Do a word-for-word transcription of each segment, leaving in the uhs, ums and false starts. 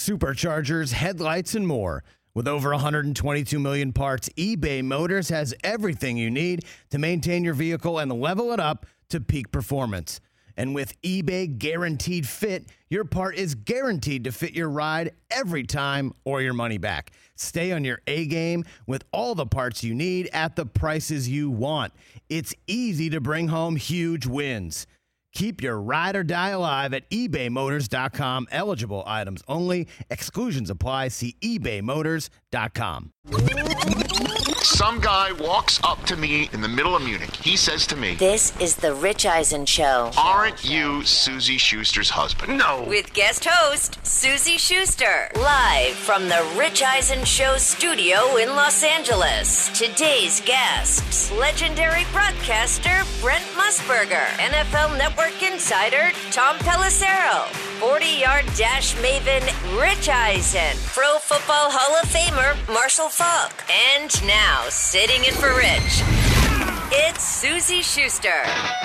superchargers, headlights, and more. With over one hundred twenty-two million parts, eBay Motors has everything you need to maintain your vehicle and level it up to peak performance. And with eBay Guaranteed Fit, your part is guaranteed to fit your ride every time or your money back. Stay on your A-game with all the parts you need at the prices you want. It's easy to bring home huge wins. Keep your ride or die alive at ebay motors dot com. Eligible items only. Exclusions apply. See ebay motors dot com. Some guy walks up to me in the middle of Munich. He says to me, "This is the Rich Eisen Show." "Aren't you Susie Schuster's husband?" "No." With guest host, Susie Schuster. Live from the Rich Eisen Show studio in Los Angeles. Today's guests, legendary broadcaster Brent Musburger, N F L Network insider Tom Pelissero, forty-yard dash maven Rich Eisen, Pro Football Hall of Famer Marshall Faulk, and now, sitting in for Rich, it's Susie Schuster.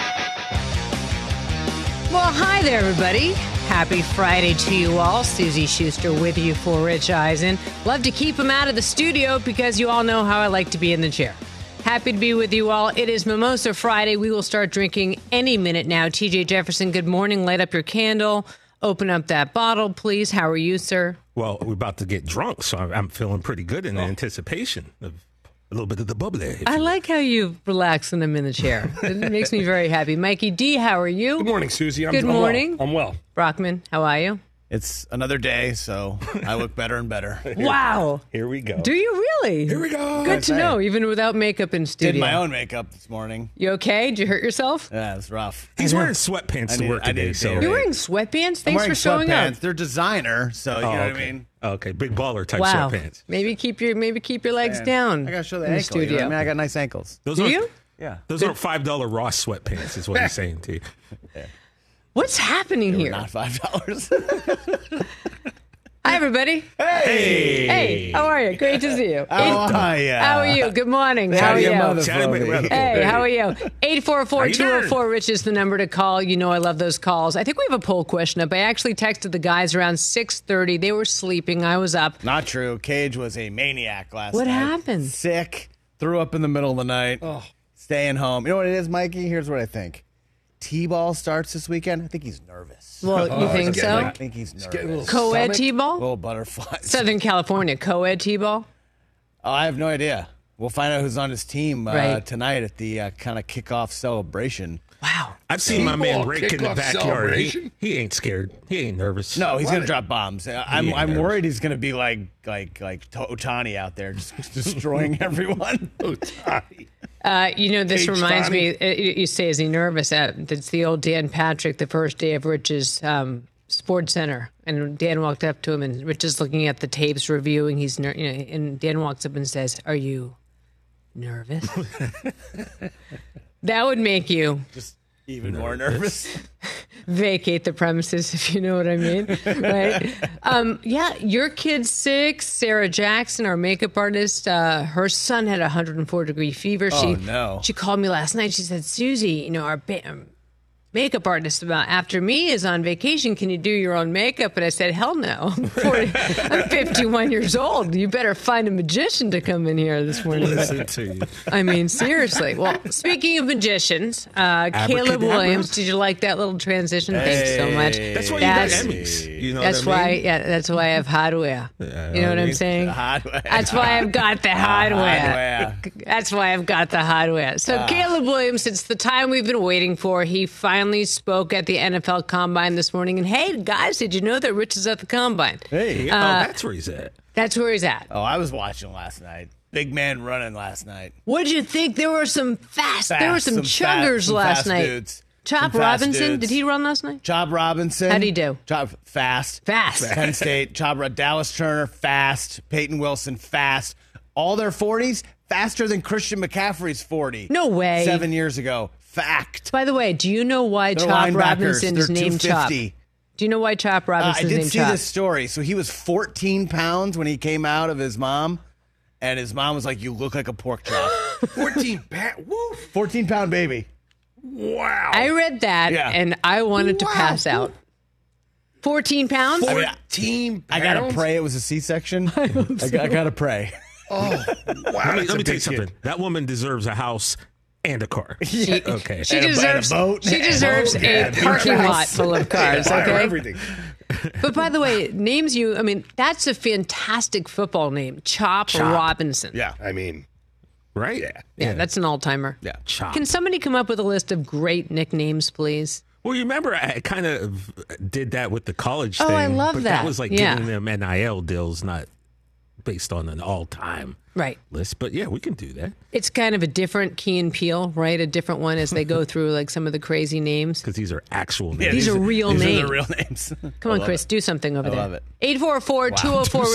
Well, hi there, everybody. Happy Friday to you all. Susie Schuster with you for Rich Eisen. Love to keep him out of the studio because you all know how I like to be in the chair. Happy to be with you all. It is Mimosa Friday. We will start drinking any minute now. T J Jefferson, good morning. Light up your candle. Open up that bottle, please. How are you, sir? Well, we're about to get drunk, so I'm feeling pretty good in the anticipation of a little bit of the bubbly. I like how you relax when I'm in the chair. It makes me very happy. Mikey D, how are you? Good morning, Susie. I'm, Good I'm morning. Well. I'm well. Brockman, how are you? It's another day, so I look better and better. Wow. Here we go. Do you really? Here we go. Good to know, even without makeup in studio. Did my own makeup this morning. You okay? Did you hurt yourself? Yeah, it's rough. He's wearing sweatpants I to need- work I today, need so to You're wearing sweatpants? I'm Thanks wearing for showing sweatpants. up. They're designer, so you Oh, know okay. what I mean. Okay, big baller type Wow. sweatpants. Maybe keep your maybe keep your legs Man, down. I gotta show the in the ankle. You know studio. what I mean, I got nice ankles. Those Do aren't- you? Yeah, Those aren't five dollar Ross sweatpants, is what he's saying to you. What's happening They were here? not five dollars. Hi, everybody. Hey! Hey, how are you? Great to see you. How Eight- are ya? How are you? Good morning. How are Howdy, you? your mother, Chatty Brody. McRae. Hey, how are you? eight four four, How you two oh four, doing? Rich is the number to call. You know I love those calls. I think we have a poll question up. I actually texted the guys around six thirty. They were sleeping. I was up. Not true. Cage was a maniac last What night. happened? Sick. Threw up in the middle of the night. Staying home. You know what it is, Mikey? Here's what I think. T-ball starts this weekend. I think he's nervous. Well, you think getting so? I think he's getting a nervous. little- Co-ed Stomach? T-ball? Little butterflies. Southern California, co-ed T-ball? Oh, I have no idea. We'll find out who's on his team uh, Right. tonight at the uh, kind of kickoff celebration. Wow. I've seen my man T-ball rake in the kickoff backyard. He, celebration? he ain't scared. He ain't nervous. No, he's What? gonna drop bombs. Uh, I'm Yeah, I'm nervous. worried he's gonna be like like like Otani out there, just destroying everyone. Uh, you know, this Hey, reminds Johnny. me, uh, you you say, is he nervous? Uh, It's the old Dan Patrick, the first day of Rich's um, Sports Center. And Dan walked up to him, and Rich is looking at the tapes, reviewing. He's, ner- you know, and Dan walks up and says, "Are you nervous?" That would make you Just even more nervous. vacate the premises, if you know what I mean, right? um, yeah, your kid's sick. Sarah Jackson, our makeup artist, uh, her son had a one hundred four degree fever. Oh, she, no. She called me last night. She said, "Susie, you know, our ba- um, makeup artist about after me is on vacation. Can you do your own makeup?" And I said, "Hell no. I'm, forty, I'm fifty-one years old. You better find a magician to come in here this morning." Listen to you. I mean, seriously. Well, speaking of magicians, uh, Caleb Abracadabra. Williams, did you like that little transition? Thanks so much. That's why That's- you got Emmys. You know That's what I why, mean? yeah, that's why I have hardware. Yeah, you know know what what I I'm mean? saying? Hardware. That's why I've got the hardware. Hardware. That's why I've got the hardware. So Caleb Williams, it's the time we've been waiting for. He finally spoke at the N F L Combine this morning. And hey, guys, did you know that Rich is at the Combine? Hey. oh, that's where he's at. That's where he's at. Oh, I was watching last night. Big man running last night. What'd you think? There were some fast, there were Fast, some, some chuggers fast- some last fast night. dudes. Chop Some fast Robinson, dudes. did he run last night? Chop Robinson. How'd he do? Chop fast. Fast. Penn State. Chop Dallas Turner fast. Peyton Wilson fast. All their forties faster than Christian McCaffrey's forty. No way. Seven years ago. Fact. By the way, do you know why They're Chop linebackers. Robinson is They're named Chop? two fifty. Do you know why Chop Uh, I Robinson is did named see Chop? this story. So he was fourteen pounds when he came out of his mom, and his mom was like, "You look like a pork chop." fourteen pound. Woo. fourteen pound baby. Wow. I read that Yeah. and I wanted to Wow. pass out. fourteen pounds? fourteen I pounds? gotta pray it was a C-section. I, so. I gotta pray. Oh, wow. Let me, that's let a me tell you big something. kid. That woman deserves a house and a car. Yeah. Okay. She And a- deserves, and a boat. she And a deserves boat. a Yeah, parking beach lot house. full of cars, Fire okay? everything. But by the way, names you, I mean, that's a fantastic football name. Chop, Chop. Robinson. Yeah, I mean, Right? yeah. Yeah, that's an all-timer. Yeah. Chop. Can somebody come up with a list of great nicknames, please? Well, you remember I kind of did that with the college Oh, thing. I love but that. that was like Yeah. giving them N I L deals, not based on an all-time Right. list. But yeah, we can do that It's kind of a different Key and Peele, right? A different one as they go through like some of the crazy names. because these are actual Yeah, names. These are real these names. Are the real names. Come on, Chris, do something over I there. love it. eight four four, two oh four,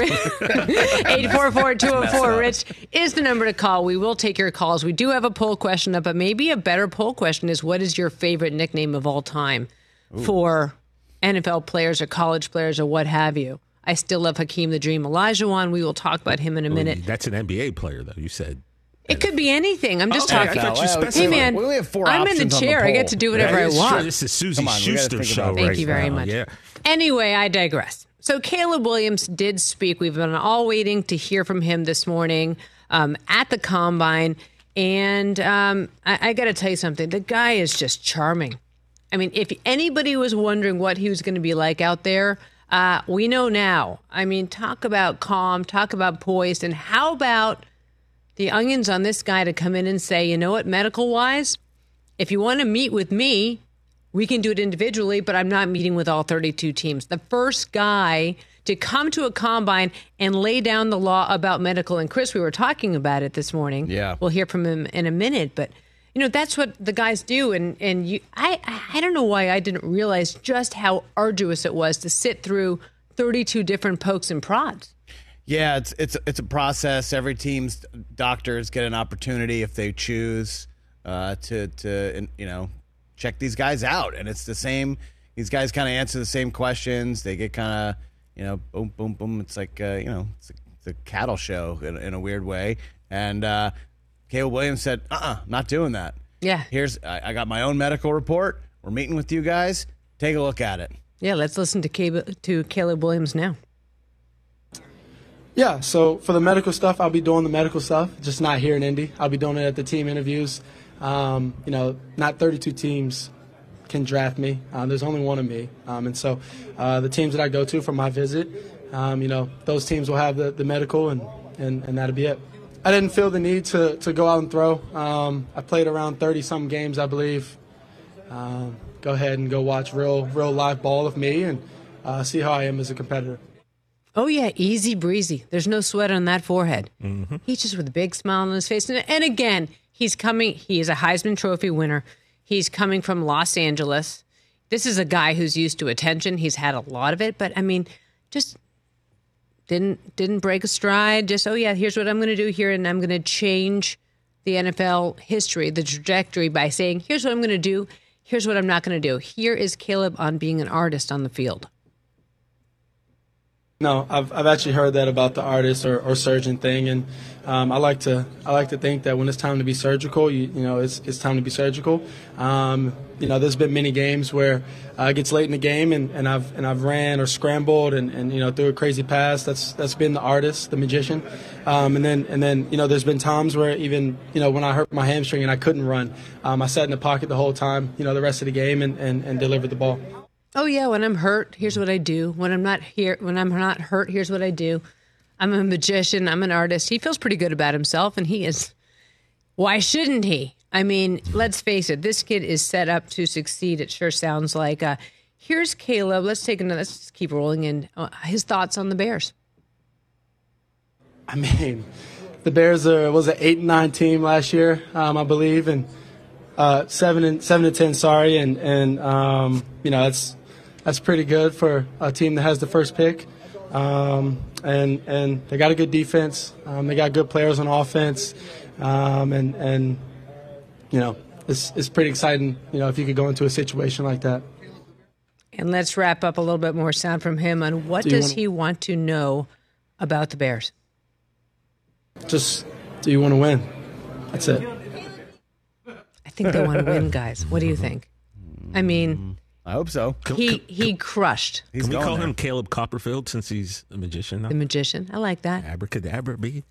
eight four four, two oh four, Rich is the number to call. We will take your calls. We do have a poll question up, but maybe a better poll question is what is your favorite nickname of all time for N F L players or college players or what have you? I still love Hakeem the Dream Olajuwon. We will talk about him in a minute. That's an N B A player, though. You said. It could be anything. I'm just Okay, I talking. thought you Well, specified. Hey, man, We only have four I'm in the options on the chair. I get poll. to do whatever That I is want. true. This is Susie Come on, we gotta Schuster think show about right Thank you very now. much. Yeah. Anyway, I digress. So Caleb Williams did speak. We've been all waiting to hear from him this morning um, at the Combine. And um, I, I got to tell you something. The guy is just charming. I mean, if anybody was wondering what he was going to be like out there, uh, we know now. I mean, talk about calm, talk about poised. And how about the onions on this guy to come in and say, you know what, medical-wise, if you want to meet with me, we can do it individually, but I'm not meeting with all thirty-two teams. The first guy to come to a combine and lay down the law about medical. And Chris, we were talking about it this morning. Yeah. We'll hear from him in a minute, but you know, that's what the guys do. And, and you, I, I don't know why I didn't realize just how arduous it was to sit through thirty-two different pokes and prods. Yeah, it's it's it's a process. Every team's doctors get an opportunity if they choose uh, to to you know check these guys out, and it's the same. These guys kind of answer the same questions. They get kind of you know boom boom boom. It's like uh, you know it's a, it's a cattle show in, in a weird way. And uh, Caleb Williams said, "Uh, uh-uh, I'm not doing that. Yeah. Here's I, I got my own medical report. We're meeting with you guys. Take a look at it." Yeah, let's listen to Caleb, to Caleb Williams now. Yeah, so for the medical stuff, I'll be doing the medical stuff, just not here in Indy. I'll be doing it at the team interviews. Um, you know, not thirty-two teams can draft me. Uh, there's only one of me. Um, and so uh, the teams that I go to for my visit, um, you know, those teams will have the, the medical, and, and, and that'll be it. I didn't feel the need to, to go out and throw. Um, I played around thirty-some games, I believe. Um, go ahead and go watch real, real live ball of me and uh, see how I am as a competitor. Oh, yeah, easy breezy. There's no sweat on that forehead. Mm-hmm. He's just with a big smile on his face. And, and again, he's coming, he is a Heisman Trophy winner. He's coming from Los Angeles. This is a guy who's used to attention. He's had a lot of it, but I mean, just didn't didn't break a stride. Just, oh, yeah, here's what I'm going to do here, and I'm going to change the N F L history, the trajectory by saying, here's what I'm going to do, here's what I'm not going to do. Here is Caleb on being an artist on the field. No, I've I've actually heard that about the artist or, or surgeon thing, and um, I like to I like to think that when it's time to be surgical, you you know it's it's time to be surgical. Um, you know, there's been many games where uh, it gets late in the game, and, and I've and I've ran or scrambled and, and you know threw a crazy pass. That's that's been the artist, the magician, um, and then and then you know there's been times where even you know when I hurt my hamstring and I couldn't run, um, I sat in the pocket the whole time, you know the rest of the game and, and, and delivered the ball. Oh yeah, when I'm hurt, here's what I do. When I'm not here, when I'm not hurt, here's what I do. I'm a magician. I'm an artist. He feels pretty good about himself, and he is. Why shouldn't he? I mean, let's face it. This kid is set up to succeed. It sure sounds like. Uh, here's Caleb. Let's take another. Let's just keep rolling in. Uh, his thoughts on the Bears. I mean, the Bears are, was an eight and nine team last year, um, I believe, and uh, seven and seven and ten. Sorry, and and um, you know that's. That's pretty good for a team that has the first pick, um, and and they got a good defense. Um, they got good players on offense, um, and and you know it's it's pretty exciting. You know if you could go into a situation like that. And let's wrap up a little bit more sound from him on what Do you does wanna- he want to know about the Bears. Just do you want to win? That's it. I think they want to win, guys. What do you think? I mean. I hope so. He he crushed He's Can we going call there. him Caleb Copperfield since he's a magician now? the magician. I like that. Abracadabra, be.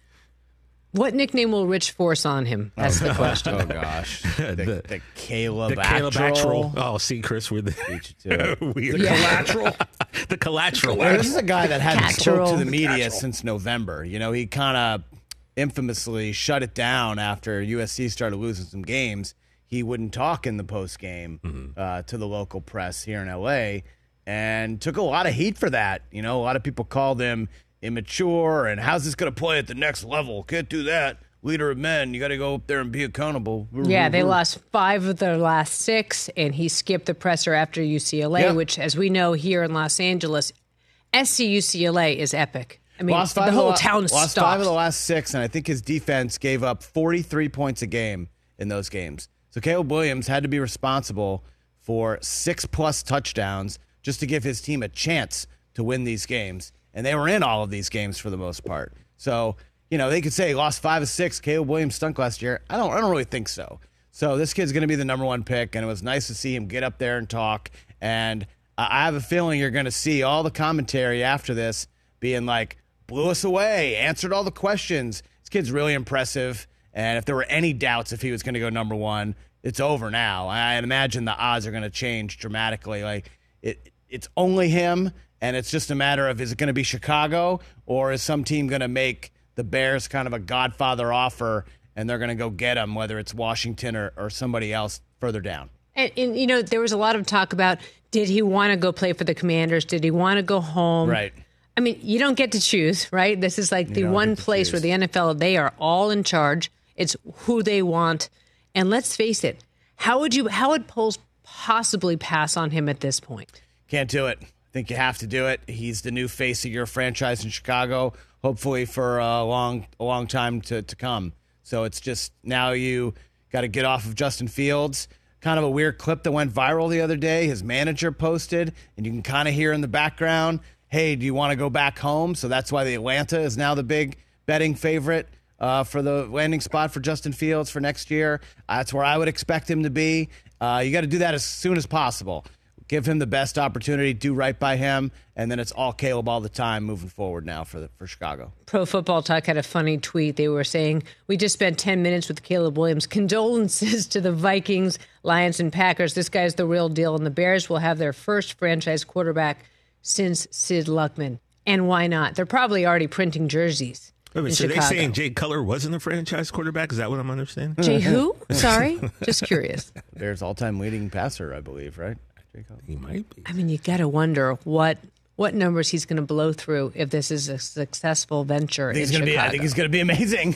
What nickname will Rich force on him? That's the question. Oh, gosh. The, The- the Caleb The Caleb Actual. Actual. Oh, see, Chris, we're the Beat you to it. weird. Yeah. Collateral. the collateral. Well, this is a guy that hadn't spoke Catchroll. to the media since November. You know, he kind of infamously shut it down after U S C started losing some games. He wouldn't talk in the post game Mm-hmm. uh, to the local press here in L A and took a lot of heat for that. You know, a lot of people called him immature and how's this going to play at the next level? Can't do that. Leader of men, you got to go up there and be accountable. Yeah, they lost five of their last six, and he skipped the presser after U C L A, Yeah. which, as we know here in Los Angeles, S C U C L A is epic. I mean, Lost five the of whole la- town lost stopped. five of the last six, and I think his defense gave up forty-three points a game in those games. So Caleb Williams had to be responsible for six plus touchdowns just to give his team a chance to win these games, and they were in all of these games for the most part. So you know they could say he lost five of six. Caleb Williams stunk last year. I don't. I don't really think so. So this kid's going to be the number one pick, and it was nice to see him get up there and talk. And I I have a feeling you're going to see all the commentary after this being like, blew us away, answered all the questions. This kid's really impressive. And if there were any doubts if he was going to go number one, it's over now. I imagine the odds are going to change dramatically. Like it, it's only him, and it's just a matter of is it going to be Chicago or is some team going to make the Bears kind of a Godfather offer and they're going to go get him, whether it's Washington or, or somebody else further down. And, and, you know, there was a lot of talk about, did he want to go play for the Commanders? Did he want to go home? Right. I mean, you don't get to choose, right? This is like the don't one get to place choose. where the N F L, they are all in charge. It's who they want. And let's face it, how would you, how would Poles possibly pass on him at this point? Can't do it. I think you have to do it. He's the new face of your franchise in Chicago, hopefully for a long, a long time to, to come. So it's just now you got to get off of Justin Fields. Kind of a weird clip that went viral the other day. His manager posted, and you can kind of hear in the background, hey, do you want to go back home? So that's why the Atlanta is now the big betting favorite uh, for the landing spot for Justin Fields for next year. Uh, that's where I would expect him to be. Uh, you got to do that as soon as possible. Give him the best opportunity, do right by him, and then it's all Caleb all the time moving forward now for the, for Chicago. Pro Football Talk had a funny tweet. They were saying, we just spent ten minutes with Caleb Williams. Condolences to the Vikings, Lions, and Packers. This guy's the real deal. And the Bears will have their first franchise quarterback since Sid Luckman. And why not? They're probably already printing jerseys Wait a minute, in so Chicago. they saying Jay Cutler wasn't a franchise quarterback? Is that what I'm understanding? Jay who? Sorry? Just curious. Bears all-time leading passer, I believe, right? He might be. I mean, you got to wonder what what numbers he's going to blow through if this is a successful venture I think in he's gonna Chicago. be. I think he's going to be amazing,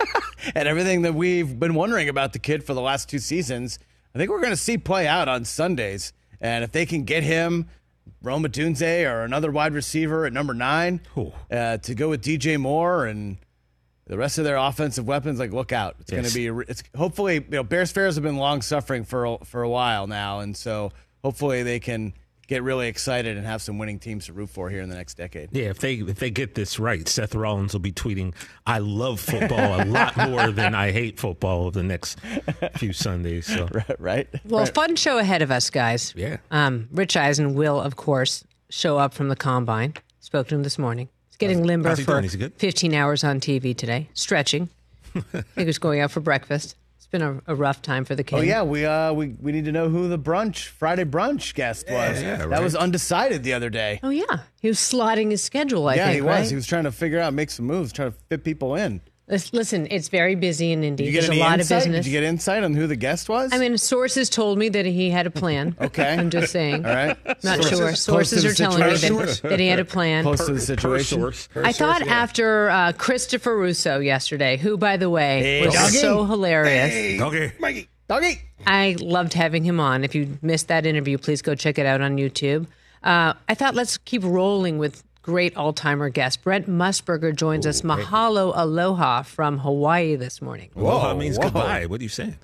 and everything that we've been wondering about the kid for the last two seasons, I think we're going to see play out on Sundays. And if they can get him, Rome Odunze or another wide receiver at number nine, Ooh. uh, to go with D J Moore and the rest of their offensive weapons, like look out. It's going Yes. to be. a re- It's hopefully, you know, Bears fans have been long suffering for a- for a while now, and so hopefully they can get really excited and have some winning teams to root for here in the next decade. Yeah, if they if they get this right, Seth Rollins will be tweeting, "I love football a lot more than I hate football" over the next few Sundays. So Right? Well, fun show ahead of us, guys. Yeah. Um, Rich Eisen will, of course, show up from the combine. Spoke to him this morning. He's getting limber how's he for doing? Is he good? fifteen hours on T V today, stretching. I think he was going out for breakfast. It's been a, a rough time for the kid. Oh yeah, we uh we, we need to know who the brunch Friday brunch guest was. yeah, That right. was undecided the other day. Oh yeah, he was slotting his schedule. I yeah, think he was. right? He was trying to figure out, make some moves, trying to fit people in. Lis- Listen, it's very busy in Indy. Did you get There's a any lot insight? of business. Did you get insight on who the guest was? I mean, sources told me that he had a plan. Okay. I'm just saying. all right. Not Sources. sure. Close Sources to are the telling me situation. that, that he had a plan. Close to the Per situation. source. I thought after uh, Christopher Russo yesterday, who, by the way, Hey, was doggy. so hilarious. Okay. Mikey, doggy. I loved having him on. If you missed that interview, please go check it out on YouTube. Uh, I thought let's keep rolling with great all-timer guest. Brent Musburger joins us. Mahalo aloha from Hawaii this morning. Aloha means whoa. goodbye. What are you saying?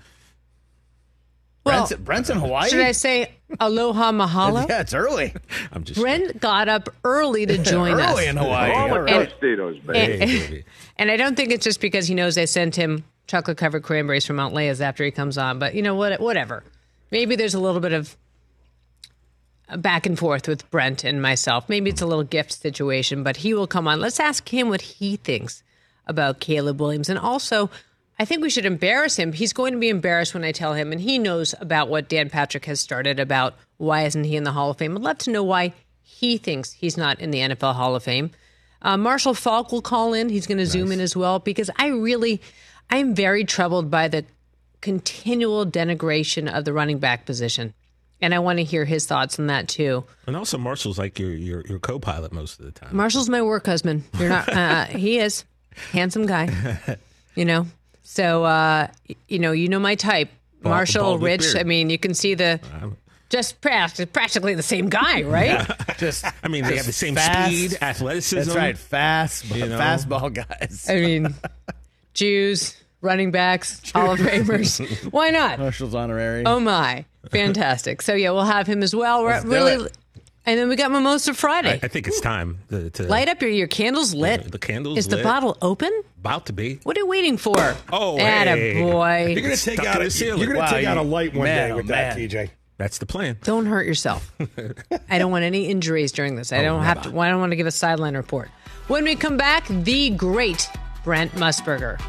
Well, Brent's, Brent's in Hawaii. should I say aloha mahalo? Yeah, it's early. I'm just Brent got up early to join us. early in Hawaii. All right. Tostitos, baby. Hey, And, baby. and I don't think it's just because he knows I sent him chocolate-covered cranberries from Mount Leah's after he comes on. But, you know, what? whatever. Maybe there's a little bit of back and forth with Brent and myself. Maybe it's a little gift situation, but he will come on. Let's ask him what he thinks about Caleb Williams. And also, I think we should embarrass him. He's going to be embarrassed when I tell him, and he knows about what Dan Patrick has started about why isn't he in the Hall of Fame. I'd love to know why he thinks he's not in the N F L Hall of Fame. Uh, Marshall Faulk will call in. He's going to nice. zoom in as well, because I really, I'm very troubled by the continual denigration of the running back position. And I want to hear his thoughts on that too. And also, Marshall's like your your, your co-pilot most of the time. Marshall's my work husband. You're not. Uh, he is handsome guy. You know. So uh, you know, you know my type. Bald, Marshall, bald Rich. I mean, you can see the just practically the same guy, right? Yeah. Just. I mean, they have the same fast, speed, athleticism. That's right. Fast, you know? Fastball guys. I mean, Jews, running backs, Hall of Famers. Why not? Marshall's honorary. Oh my. Fantastic. So, yeah, we'll have him as well. We're really, and then we got Mimosa Friday. I, I think it's time to, to light up your, your candles lit. The, the candles Is lit. the bottle open? About to be. What are you waiting for? Oh, Atta hey. boy. You're going to take out a ceiling. You're going to wow, take you, out a light one man, day with oh, that, man. T J. That's the plan. Don't hurt yourself. I don't want any injuries during this. I don't oh, have to. I don't want to give a sideline report. When we come back, the great Brent Musburger.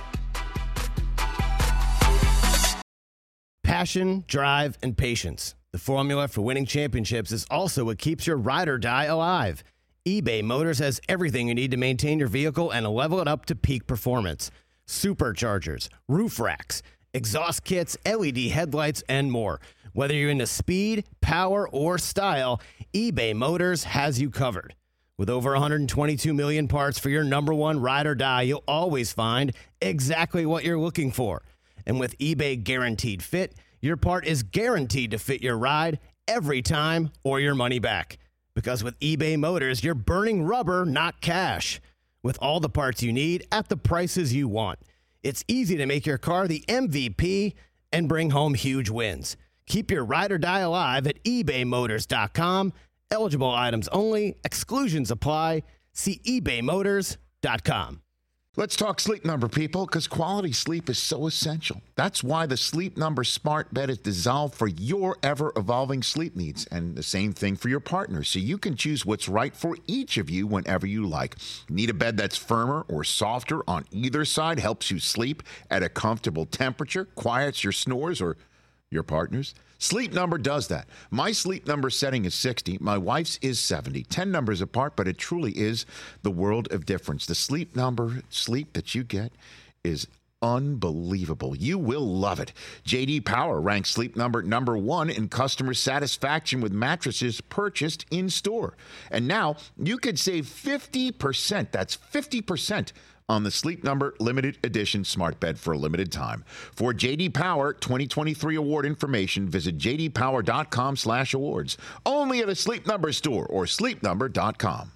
Passion, drive, and patience. The formula for winning championships is also what keeps your ride or die alive. eBay Motors has everything you need to maintain your vehicle and level it up to peak performance. Superchargers, roof racks, exhaust kits, L E D headlights, and more. Whether you're into speed, power, or style, eBay Motors has you covered. With over one hundred twenty-two million parts for your number one ride or die, you'll always find exactly what you're looking for. And with eBay Guaranteed Fit, your part is guaranteed to fit your ride every time or your money back. Because with eBay Motors, you're burning rubber, not cash. With all the parts you need at the prices you want. It's easy to make your car the M V P and bring home huge wins. Keep your ride or die alive at ebay motors dot com. Eligible items only. Exclusions apply. See ebay motors dot com. Let's talk Sleep Number, people, because quality sleep is so essential. That's why the Sleep Number smart bed is designed for your ever-evolving sleep needs, and the same thing for your partner, so you can choose what's right for each of you whenever you like. Need a bed that's firmer or softer on either side, helps you sleep at a comfortable temperature, quiets your snores or your partner's? Sleep Number does that. My Sleep Number setting is sixty. My wife's is seventy. ten numbers apart, but it truly is the world of difference. The Sleep Number sleep that you get is unbelievable. You will love it. J D Power ranks Sleep Number number one in customer satisfaction with mattresses purchased in store. And now you could save fifty percent. That's fifty percent. On the Sleep Number limited edition smart bed for a limited time. For J D Power twenty twenty-three award information, visit j d power dot com slash awards. Only at a Sleep Number store or sleep number dot com.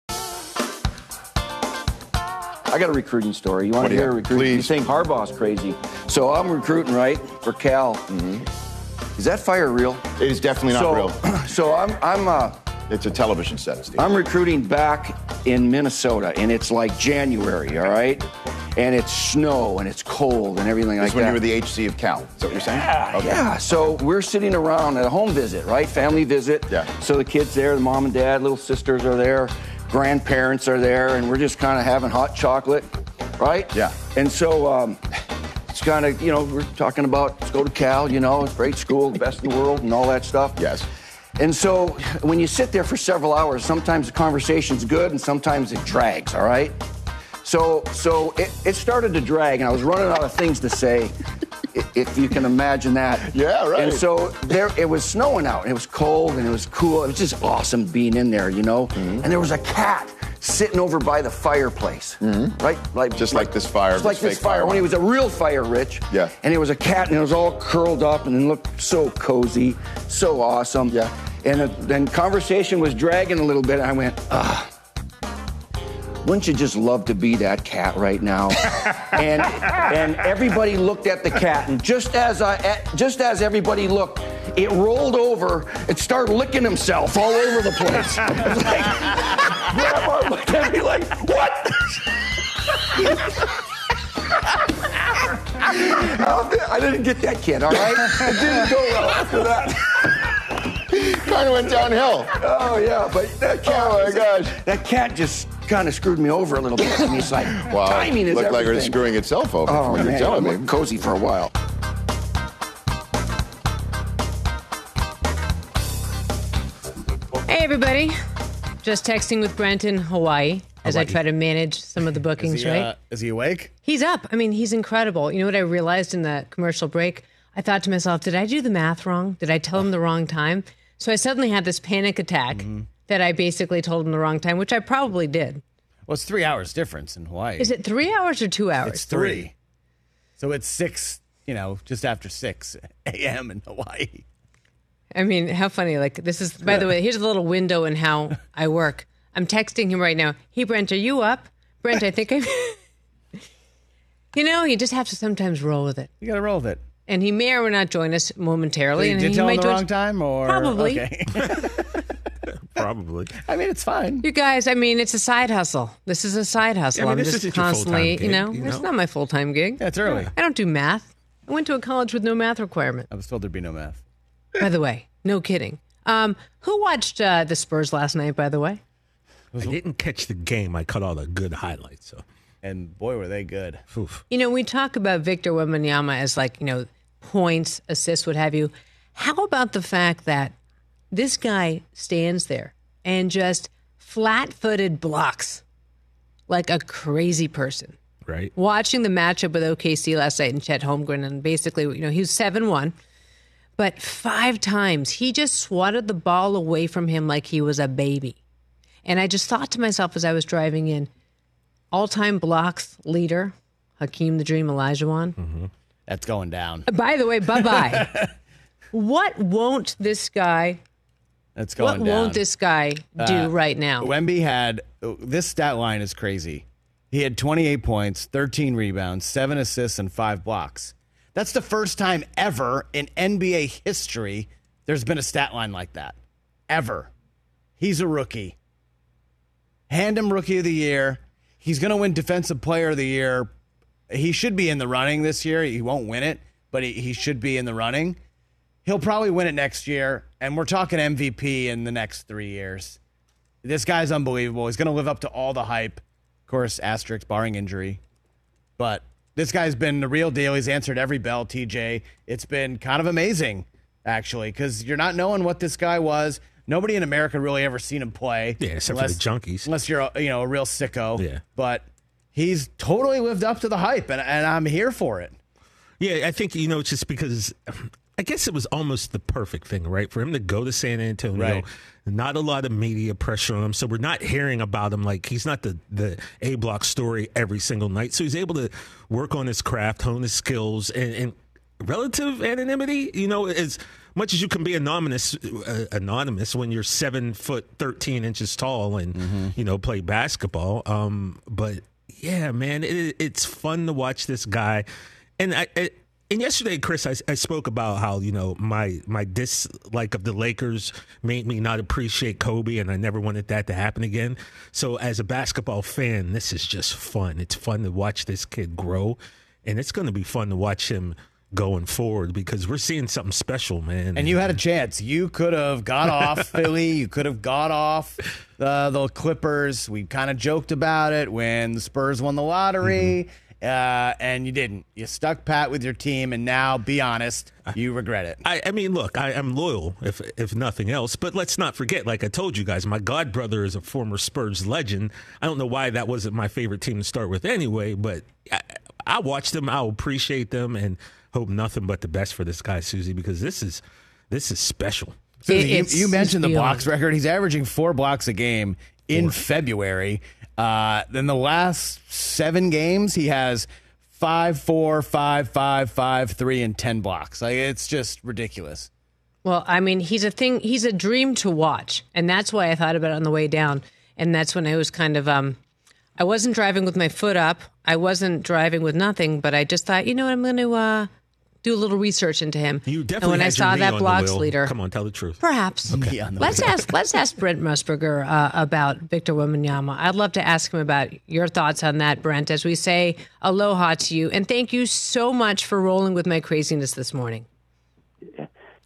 I got a recruiting story. You want to hear a recruiting? Please. You think Harbaugh's crazy. So I'm recruiting, right, for Cal. Mm-hmm. Is that fire real? It is definitely not so, real. So I'm, I'm, uh, It's a television set, Steve. I'm recruiting back in Minnesota, and it's like January, all right? And it's snow, and it's cold, and everything This like when that. you were the H C of Cal. Is that what you're saying? Yeah, Okay. yeah. So we're sitting around at a home visit, right? Family visit. Yeah. So the kids there, the mom and dad, little sisters are there, grandparents are there, and we're just kind of having hot chocolate, right? Yeah. And so um, it's kind of, you know, we're talking about let's go to Cal, you know, it's a great school, the best in the world, and all that stuff. Yes. And so when you sit there for several hours, sometimes the conversation's good and sometimes it drags, all right? So so it, it started to drag, and I was running out of things to say, i- if you can imagine that. Yeah, right. And so there, it was snowing out, and it was cold, and it was cool. It was just awesome being in there, you know? Mm-hmm. And there was a cat sitting over by the fireplace, right? Like Just like this fire, Just like this this fake fire. fire. When it was a real fire, Rich. Yeah. And it was a cat, and it was all curled up, and it looked so cozy, so awesome. Yeah. And uh, then conversation was dragging a little bit, and I went, ah. Wouldn't you just love to be that cat right now? and and everybody looked at the cat, and just as I just as everybody looked, it rolled over and started licking himself all over the place. It was like, Grandma looked at me like, what? I didn't get that kid, all right? It didn't go well after that. kind of went downhill. Oh, yeah, but that cat, Oh, my gosh. that cat just kind of screwed me over a little bit. I mean, it's like, Wow, timing is looked like it was everything. screwing itself over Oh, from what man, you're telling I me. went cozy for a while. Hey, everybody. Just texting with Brent in Hawaii as I Hawaii. try to manage some of the Is bookings, he, right? uh, is he awake? He's up. I mean, he's incredible. You know what I realized in the commercial break? I thought to myself, did I do the math wrong? Did I tell him the wrong time? So I suddenly had this panic attack Mm-hmm. that I basically told him the wrong time, which I probably did. Well, it's three hours difference in Hawaii. Is it three hours or two hours? It's three. So it's six, you know, just after six a.m. in Hawaii. I mean, how funny. Like, this is, by the way, here's a little window in how I work. I'm texting him right now. Hey, Brent, are you up? Brent, I think I'm. You know, you just have to sometimes roll with it. You got to roll with it. And he may or may not join us momentarily. So you and did he tell him might the join wrong us- time? Or Probably. Okay. Probably. I mean, it's fine. You guys, I mean, it's a side hustle. This is a side hustle. I mean, I'm this just isn't your constantly, full-time you know, gig, you it's know? not my full time gig. Yeah, it's early. I don't do math. I went to a college with no math requirement. I was told there'd be no math. By the way, no kidding. Um, who watched uh, the Spurs last night? By the way, I didn't catch the game. I caught all the good highlights. So, And boy, were they good. oof. you know, we talk about Victor Wembanyama as like, you know, points, assists, what have you. How about the fact that this guy stands there and just flat-footed blocks like a crazy person? Right. Watching the matchup with O K C last night and Chet Holmgren, and basically, you know, he was seven one, but five times he just swatted the ball away from him like he was a baby. And I just thought to myself as I was driving in, all-time blocks leader, Hakeem the Dream Olajuwon. Mm-hmm. That's going down. By the way, bye-bye. What won't this guy, That's what going down. won't this guy do Uh, right now? Wemby had, this stat line is crazy. He had twenty-eight points, thirteen rebounds, seven assists, and five blocks. That's the first time ever in N B A history there's been a stat line like that. Ever. He's a rookie. Hand him Rookie of the Year. He's going to win Defensive Player of the Year. He should be in the running this year. He won't win it, but he, he should be in the running. He'll probably win it next year, and we're talking M V P in the next three years. This guy's unbelievable. He's going to live up to all the hype. Of course, asterisk, barring injury. But this guy's been the real deal. He's answered every bell, T J. It's been kind of amazing, actually, because you're not knowing what this guy was. Nobody in America really ever seen him play. Yeah, except for the junkies. Unless you're a, you know, a real sicko. Yeah. But he's totally lived up to the hype, and, and I'm here for it. Yeah, I think, you know, just because I guess it was almost the perfect thing, right? For him to go to San Antonio, Right. not a lot of media pressure on him. So we're not hearing about him like he's not the, the A block story every single night. So he's able to work on his craft, hone his skills, and, and relative anonymity, you know, as much as you can be anonymous, uh, anonymous when you're seven foot, thirteen inches tall and, Mm-hmm. you know, play basketball. Um, but yeah, man, it, it's fun to watch this guy. And I, I and yesterday, Chris, I, I spoke about how, you know, my my dislike of the Lakers made me not appreciate Kobe, and I never wanted that to happen again. So as a basketball fan, this is just fun. It's fun to watch this kid grow, and it's going to be fun to watch him going forward because we're seeing something special, man. And you had a chance. You could have got off Philly. You could have got off uh, the Clippers. We kind of joked about it when the Spurs won the lottery. Mm-hmm. Uh, and you didn't. You stuck pat with your team, and now, be honest, you regret it. I, I mean, look, I, I'm loyal, if if nothing else. But let's not forget, like I told you guys, my godbrother is a former Spurs legend. I don't know why that wasn't my favorite team to start with anyway, but I, I watched them. I'll appreciate them and hope nothing but the best for this guy, Susie, because this is this is special. Susie, you, It's- you mentioned the it's blocks beyond. record. He's averaging four blocks a game in February. Uh, then the last seven games, he has five, four, five, five, five, three, and ten blocks. Like, it's just ridiculous. Well, I mean, he's a thing. He's a dream to watch, and that's why I thought about it on the way down. And that's when I was kind of, um, I wasn't driving with my foot up. I wasn't driving with nothing, but I just thought, you know what, I'm going to uh, do a little research into him. You definitely and when had I your saw knee that on the blocks wheel. leader, Come on, tell the truth. perhaps. Yeah, on the Let's way. ask. Let's ask Brent Musburger uh, about Victor Wembanyama. I'd love to ask him about your thoughts on that, Brent. As we say aloha to you, and thank you so much for rolling with my craziness this morning.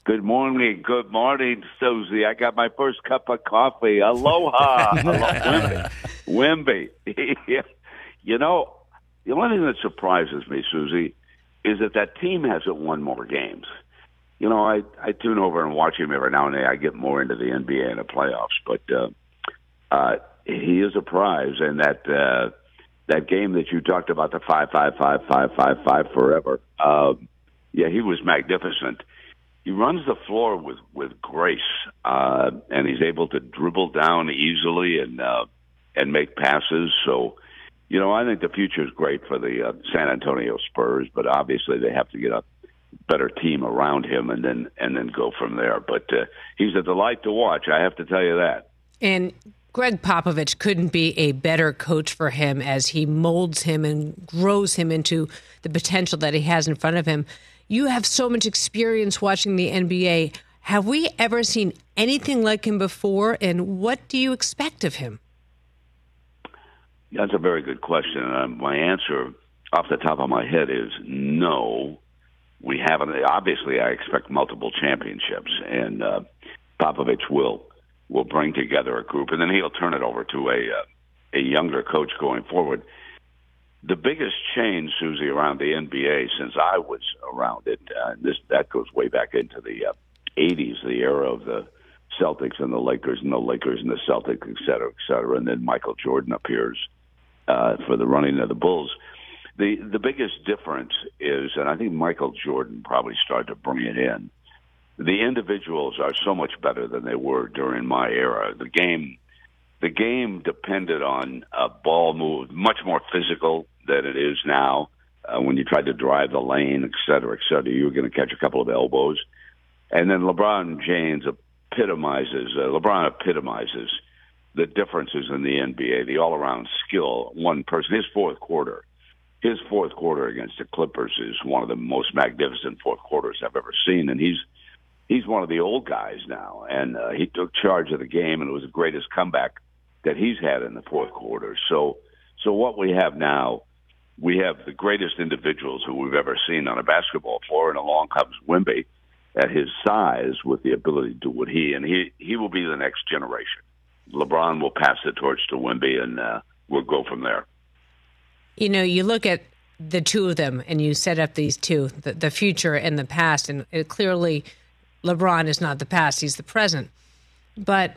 Good morning. Good morning, Susie. I got my first cup of coffee. Aloha. Aloha. Wimby. Wimby. You know, the only thing that surprises me, Susie, is that that team hasn't won more games. You know, I, I tune over and watch him every now and then. I get more into the N B A and the playoffs. But uh, uh, he is a prize. And that uh, that game that you talked about, the five, five, five, five, five, five forever, uh, yeah, he was magnificent. He runs the floor with, with grace, uh, and he's able to dribble down easily and uh, and make passes. So, you know, I think the future is great for the uh, San Antonio Spurs, but obviously they have to get a better team around him and then and then go from there. But uh, he's a delight to watch, I have to tell you that. And Greg Popovich couldn't be a better coach for him as he molds him and grows him into the potential that he has in front of him. You have so much experience watching the N B A. Have we ever seen anything like him before, and what do you expect of him? Yeah, that's a very good question. Uh, my answer off the top of my head is no. We haven't. Obviously, I expect multiple championships, and uh, Popovich will will bring together a group, and then he'll turn it over to a uh, a younger coach going forward. The biggest change, Susie, around the N B A since I was around it, uh, this that goes way back into the uh, eighties, the era of the Celtics and the Lakers and the Lakers and the Celtics, et cetera, et cetera, and then Michael Jordan appears uh, for the running of the Bulls. The the biggest difference is, and I think Michael Jordan probably started to bring it in, the individuals are so much better than they were during my era. The game the game depended on a ball move, much more physical than it is now. Uh, when you tried to drive the lane, et cetera, et cetera, you were going to catch a couple of elbows. And then LeBron James epitomizes, uh, LeBron epitomizes the differences in the N B A, the all-around skill, one person. His fourth quarter, his fourth quarter against the Clippers is one of the most magnificent fourth quarters I've ever seen. And he's he's one of the old guys now. And uh, he took charge of the game, and it was the greatest comeback that he's had in the fourth quarter. So, so what we have now, we have the greatest individuals who we've ever seen on a basketball floor, and along comes Wimby at his size with the ability to do what he, and he, he will be the next generation. LeBron will pass the torch to Wimby, and uh, we'll go from there. You know, you look at the two of them, and you set up these two, the, the future and the past, and it, clearly LeBron is not the past, he's the present. But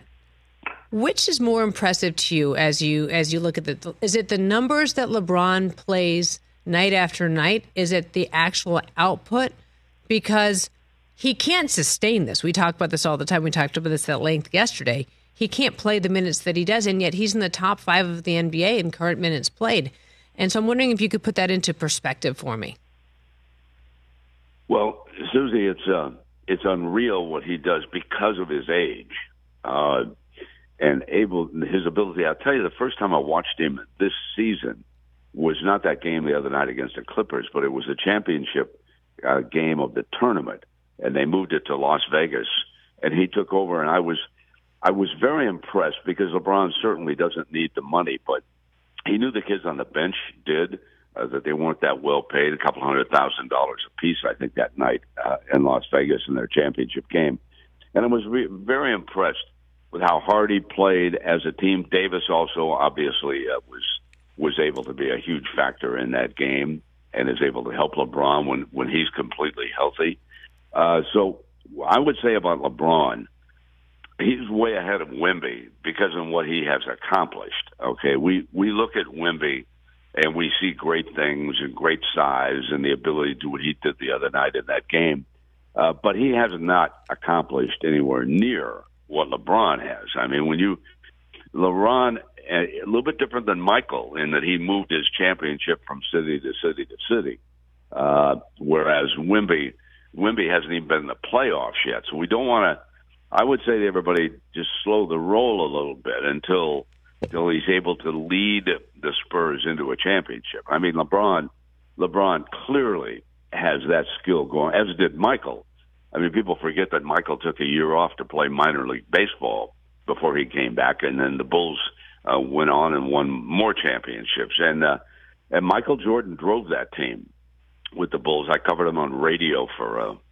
which is more impressive to you as you as you look at the? Is it the numbers that LeBron plays night after night? Is it the actual output? Because he can't sustain this. We talk about this all the time. We talked about this at length yesterday. He can't play the minutes that he does, and yet he's in the top five of the N B A in current minutes played. And so I'm wondering if you could put that into perspective for me. Well, Susie, it's uh, it's unreal what he does because of his age. Uh, And able his ability. I'll tell you, the first time I watched him this season was not that game the other night against the Clippers, but it was a championship uh, game of the tournament, and they moved it to Las Vegas, and he took over. And I was, I was very impressed because LeBron certainly doesn't need the money, but he knew the kids on the bench did uh, that they weren't that well paid, a couple hundred thousand dollars a piece, I think, that night uh, in Las Vegas in their championship game, and I was re- very impressed with how hard he played as a team. Davis also obviously uh, was was able to be a huge factor in that game and is able to help LeBron when, when he's completely healthy. Uh, so I would say about LeBron, he's way ahead of Wimby because of what he has accomplished. Okay, we, we look at Wimby and we see great things and great size and the ability to do what he did the other night in that game. Uh, but he has not accomplished anywhere near what LeBron has. I mean, when you, LeBron, a little bit different than Michael in that he moved his championship from city to city to city, uh, whereas Wimby, Wimby hasn't even been in the playoffs yet. So we don't want to, I would say to everybody, just slow the roll a little bit until, until he's able to lead the Spurs into a championship. I mean, LeBron, LeBron clearly has that skill going, as did Michael. I mean, people forget that Michael took a year off to play minor league baseball before he came back, and then the Bulls uh, went on and won more championships. And uh, and Michael Jordan drove that team with the Bulls. I covered him on radio for uh,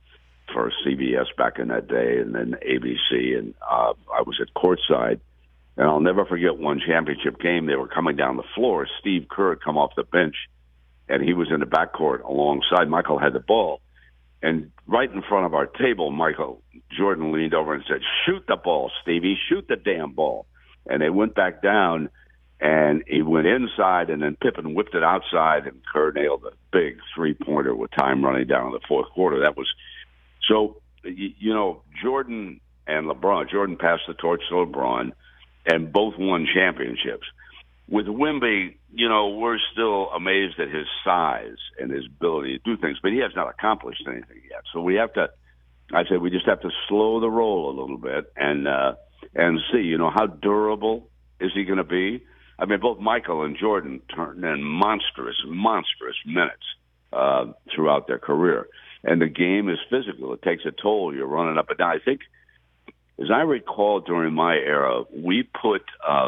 for C B S back in that day, and then A B C, and uh, I was at courtside. And I'll never forget one championship game. They were coming down the floor. Steve Kerr had come off the bench, and he was in the backcourt alongside. Michael had the ball. And right in front of our table, Michael Jordan leaned over and said, "Shoot the ball, Stevie. Shoot the damn ball." And they went back down, and he went inside, and then Pippen whipped it outside, and Kerr nailed a big three-pointer with time running down in the fourth quarter. That was so, you know, Jordan and LeBron. Jordan passed the torch to LeBron, and both won championships. With Wemby, you know, we're still amazed at his size and his ability to do things, but he has not accomplished anything yet. So we have to, I say, we just have to slow the roll a little bit and uh, and see, you know, how durable is he going to be? I mean, both Michael and Jordan turned in monstrous, monstrous minutes uh, throughout their career. And the game is physical. It takes a toll. You're running up and down. I think, as I recall, during my era, we put uh,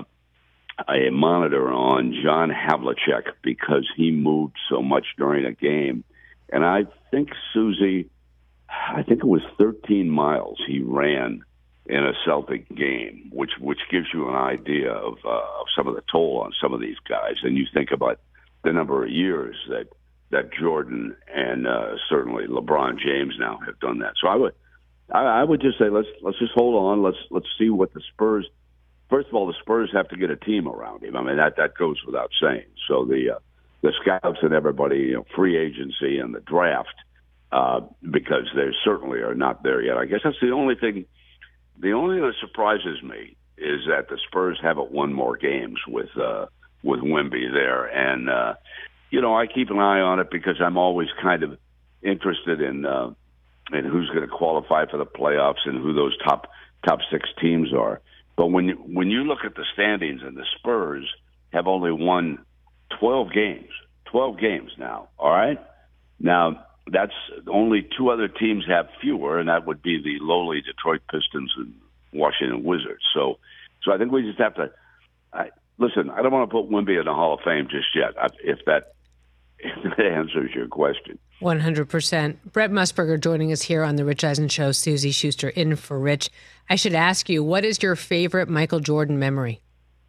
a monitor on John Havlicek because he moved so much during a game. And I think, Susie, I think it was thirteen miles he ran in a Celtic game, which which gives you an idea of, uh, of some of the toll on some of these guys. And you think about the number of years that, that Jordan and uh, certainly LeBron James now have done that. So I would I, I would just say let's let's just hold on. Let's let's see what the Spurs. First of all, the Spurs have to get a team around him. I mean that that goes without saying. So the uh, the scouts and everybody, you know, free agency and the draft, uh, because they certainly are not there yet. I guess that's the only thing. The only thing that surprises me is that the Spurs haven't won more games with uh, with Wemby there, and uh, you know I keep an eye on it because I'm always kind of interested in. Uh, and who's going to qualify for the playoffs and who those top top six teams are. But when you, when you look at the standings, and the Spurs have only won twelve games, twelve games now, all right? Now, that's only two other teams have fewer, and that would be the lowly Detroit Pistons and Washington Wizards. So so I think we just have to I, – listen, I don't want to put Wemby in the Hall of Fame just yet, if that, if that answers your question. one hundred percent. Brent Musburger joining us here on the Rich Eisen Show. Susie Schuster in for Rich. I should ask you, what is your favorite Michael Jordan memory?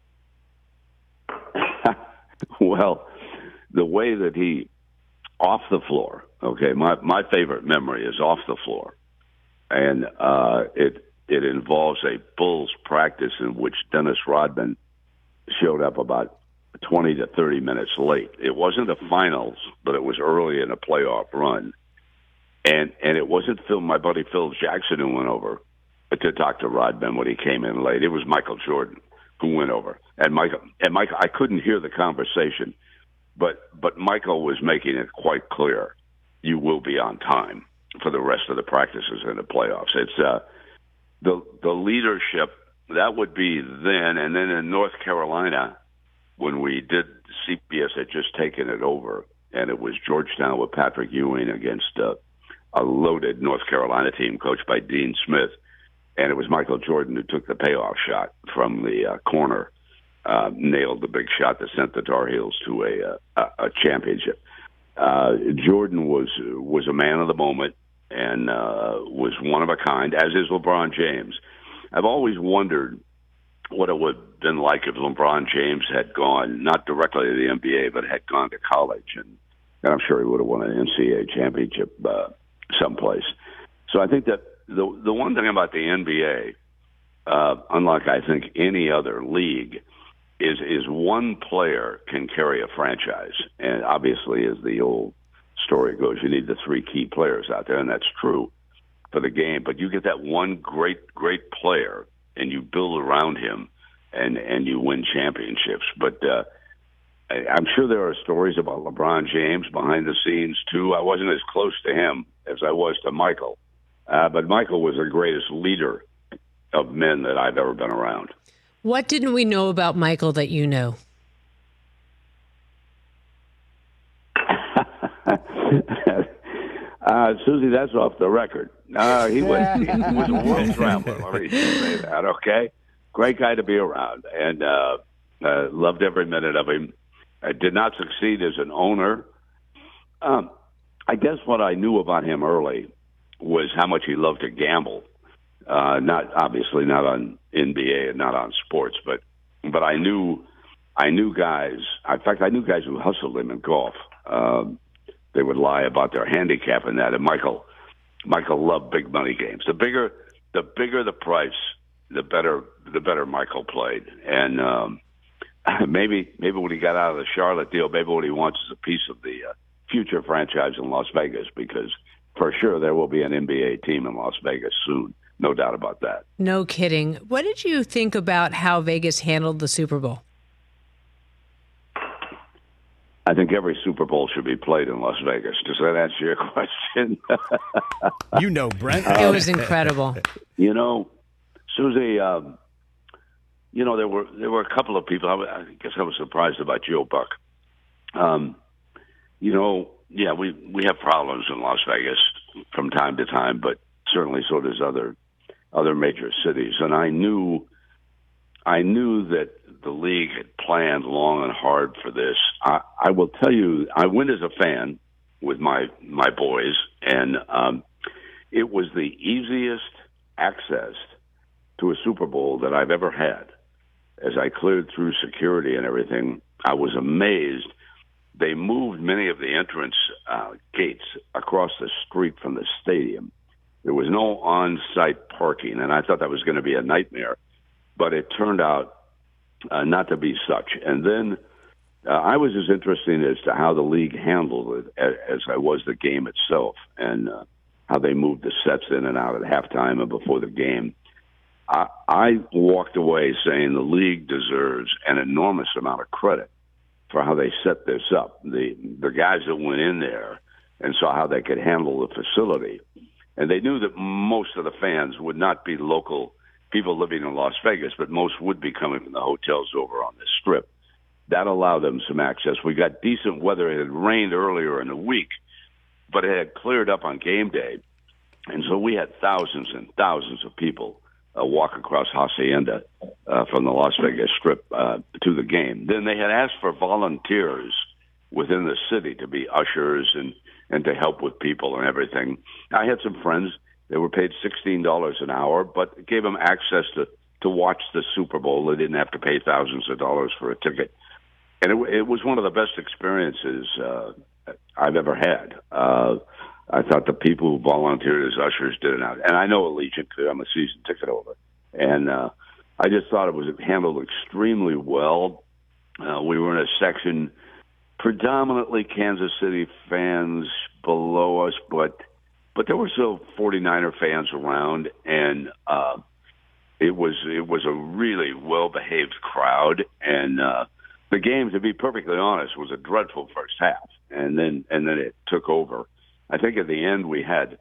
Well, the way that he, off the floor, okay, my, my favorite memory is off the floor. And uh, it it involves a Bulls practice in which Dennis Rodman showed up about twenty to thirty minutes late. It wasn't the finals, but it was early in a playoff run. And and it wasn't Phil, my buddy Phil Jackson, who went over to talk to Rodman when he came in late. It was Michael Jordan who went over. And Michael, and Michael, I couldn't hear the conversation, but but Michael was making it quite clear, you will be on time for the rest of the practices in the playoffs. It's uh, the the leadership, that would be then. And then in North Carolina, when we did, C B S had just taken it over, and it was Georgetown with Patrick Ewing against uh, a loaded North Carolina team coached by Dean Smith. And it was Michael Jordan who took the payoff shot from the uh, corner, uh, nailed the big shot that sent the Tar Heels to a, uh, a championship. Uh, Jordan was was a man of the moment and uh, was one of a kind, as is LeBron James. I've always wondered what it would have been like if LeBron James had gone, not directly to the N B A, but had gone to college. And, and I'm sure he would have won an N C double A championship uh, someplace. So I think that the the one thing about the N B A, uh, unlike I think any other league, is is one player can carry a franchise. And obviously, as the old story goes, you need the three key players out there, and that's true for the game. But you get that one great, great player, and you build around him, and, and you win championships. But uh, I, I'm sure there are stories about LeBron James behind the scenes, too. I wasn't as close to him as I was to Michael. Uh, but Michael was the greatest leader of men that I've ever been around. What didn't we know about Michael that you know? uh, Susie, that's off the record. Uh, he was he was a world traveler. Let me just say that, okay? Great guy to be around, and uh, uh, loved every minute of him. I did not succeed as an owner. Um, I guess what I knew about him early was how much he loved to gamble. Uh, not obviously not on N B A and not on sports, but but I knew I knew guys. In fact, I knew guys who hustled him in golf. Um, they would lie about their handicap and that. And Michael Michael loved big money games. The bigger the bigger the price, the better the better Michael played. And um, maybe maybe when he got out of the Charlotte deal, maybe what he wants is a piece of the uh, future franchise in Las Vegas, because for sure there will be an N B A team in Las Vegas soon. No doubt about that. No kidding. What did you think about how Vegas handled the Super Bowl? I think every Super Bowl should be played in Las Vegas. Does that answer your question? You know, Brent. It was incredible. You know, Susie, um, you know, there were there were a couple of people. I, I guess I was surprised about Joe Buck. Um, you know, yeah, we, we have problems in Las Vegas from time to time, but certainly so does other other major cities. And I knew I knew that the league had planned long and hard for this. I, I will tell you, I went as a fan with my my boys, and um, it was the easiest access to a Super Bowl that I've ever had. As I cleared through security and everything, I was amazed. They moved many of the entrance uh, gates across the street from the stadium. There was no on-site parking, and I thought that was going to be a nightmare, but it turned out uh, not to be such. And then uh, I was as interested as to how the league handled it as, as I was the game itself, and uh, how they moved the sets in and out at halftime and before the game. I, I walked away saying the league deserves an enormous amount of credit for how they set this up. The the guys that went in there and saw how they could handle the facility. And they knew that most of the fans would not be local people living in Las Vegas, but most would be coming from the hotels over on the Strip. That allowed them some access. We got decent weather. It had rained earlier in the week, but it had cleared up on game day. And so we had thousands and thousands of people uh, walk across Hacienda uh, from the Las Vegas Strip uh, to the game. Then they had asked for volunteers within the city to be ushers and and to help with people and everything. I had some friends. They were paid sixteen dollars an hour, but gave them access to, to watch the Super Bowl. They didn't have to pay thousands of dollars for a ticket. And it, it was one of the best experiences uh, I've ever had. Uh, I thought the people who volunteered as ushers did it out. And I know Allegiant, because I'm a season ticket holder. And uh, I just thought it was handled extremely well. Uh, we were in a section predominantly Kansas City fans below us, but but there were still forty-niner fans around, and uh, it was it was a really well-behaved crowd. And uh, the game, to be perfectly honest, was a dreadful first half, and then and then it took over. I think at the end we had,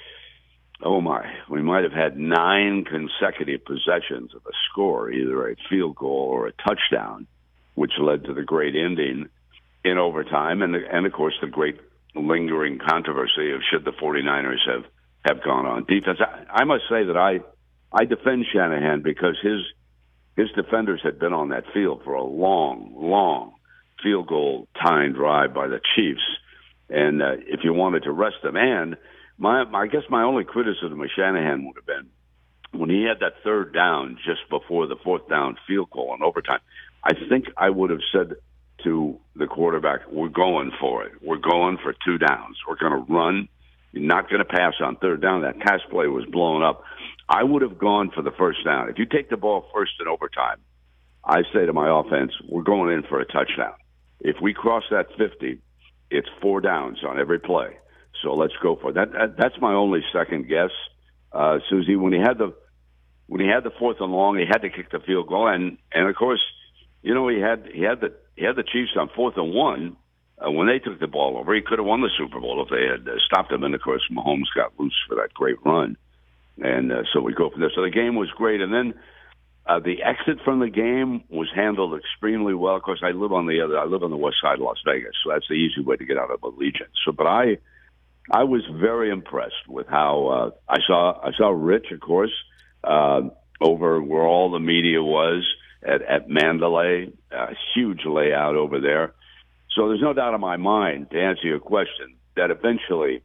oh my, we might have had nine consecutive possessions of a score, either a field goal or a touchdown, which led to the great ending in overtime, and, and of course, the great lingering controversy of should the forty-niners have, have gone on defense. I, I must say that I I defend Shanahan because his his defenders had been on that field for a long, long field goal tying drive by the Chiefs, and uh, if you wanted to rest them, and my I guess my only criticism of Shanahan would have been when he had that third down just before the fourth down field goal in overtime. I think I would have said to the quarterback, we're going for it. We're going for two downs. We're going to run. You're not going to pass on third down. That pass play was blown up. I would have gone for the first down. If you take the ball first in overtime, I say to my offense, we're going in for a touchdown. If we cross that fifty, it's four downs on every play. So let's go for it. That, that that's my only second guess, uh, Susie. When he had the when he had the fourth and long, he had to kick the field goal, and and of course, you know, he had he had the he had the Chiefs on fourth and one uh, when they took the ball over. He could have won the Super Bowl if they had uh, stopped him. And of course, Mahomes got loose for that great run, and uh, so we go from there. So the game was great, and then uh, the exit from the game was handled extremely well. Of course, I live on the other I live on the west side of Las Vegas, so that's the easy way to get out of Allegiant. So, but I I was very impressed with how uh, I saw I saw Rich, of course, uh, over where all the media was. At, at Mandalay, a huge layout over there. So there's no doubt in my mind, to answer your question, that eventually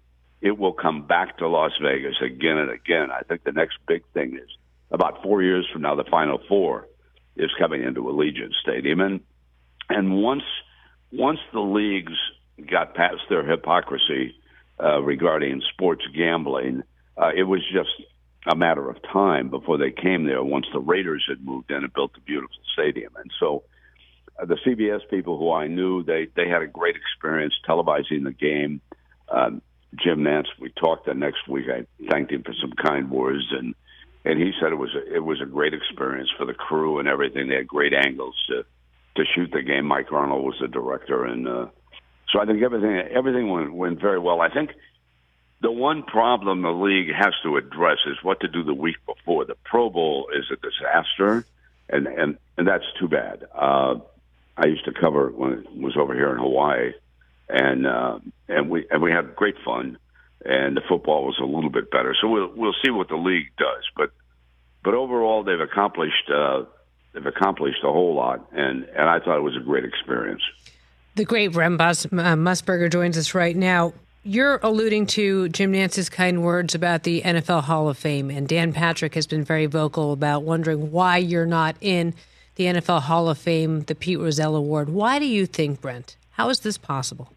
it will come back to Las Vegas again and again. I think the next big thing is about four years from now, the Final Four is coming into Allegiant Stadium. And, and once, once the leagues got past their hypocrisy uh, regarding sports gambling, uh, it was just a matter of time before they came there once the Raiders had moved in and built a beautiful stadium. And so uh, the C B S people who I knew, they, they had a great experience televising the game. Um, Jim Nantz, we talked the next week. I thanked him for some kind words, and and he said it was a, it was a great experience for the crew and everything. They had great angles to to shoot the game. Mike Arnold was the director, and uh, so I think everything everything went went very well. I think the one problem the league has to address is what to do the week before. The Pro Bowl is a disaster, and and, and that's too bad. Uh, I used to cover it when it was over here in Hawaii. And uh, and we and we had great fun, and the football was a little bit better. So we'll we'll see what the league does, but but overall they've accomplished uh, they've accomplished a whole lot, and, and I thought it was a great experience. The great Brent Bus- uh, Musburger joins us right now. You're alluding to Jim Nantz's kind words about the N F L Hall of Fame, and Dan Patrick has been very vocal about wondering why you're not in the N F L Hall of Fame, the Pete Rozelle Award. Why do you think, Brent? How is this possible?